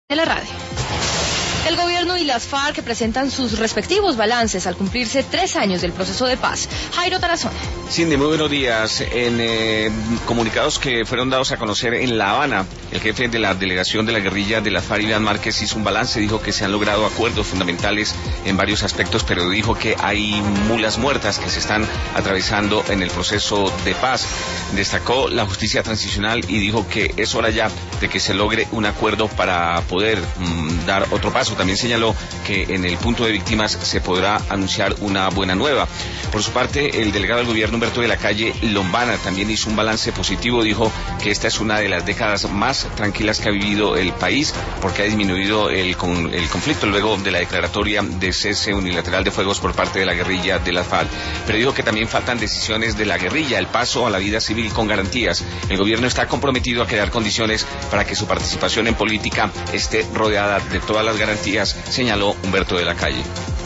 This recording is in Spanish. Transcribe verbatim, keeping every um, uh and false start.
de la radio. El gobierno y las FARC presentan sus respectivos balances al cumplirse tres años del proceso de paz. Jairo Tarazona. Cindy, muy buenos días. En eh, comunicados que fueron dados a conocer en La Habana, el jefe de la delegación de la guerrilla de las FARC, Iván Márquez, hizo un balance. Dijo que se han logrado acuerdos fundamentales en varios aspectos, pero dijo que hay mulas muertas que se están atravesando en el proceso de paz. Destacó la justicia transicional y dijo que es hora ya de que se logre un acuerdo para poder mmm, dar otro paso. También señaló que en el punto de víctimas se podrá anunciar una buena nueva. Por su parte, el delegado del gobierno, Humberto de la Calle Lombana, también hizo un balance positivo. Dijo que esta es una de las décadas más tranquilas que ha vivido el país, porque ha disminuido el, con, el conflicto luego de la declaratoria de cese unilateral de fuegos por parte de la guerrilla de las FARC. Pero dijo que también faltan decisiones de la guerrilla, el paso a la vida civil con garantías. El gobierno está comprometido a crear condiciones para que su participación en política esté rodeada de todas las garantías, señaló Humberto de la Calle.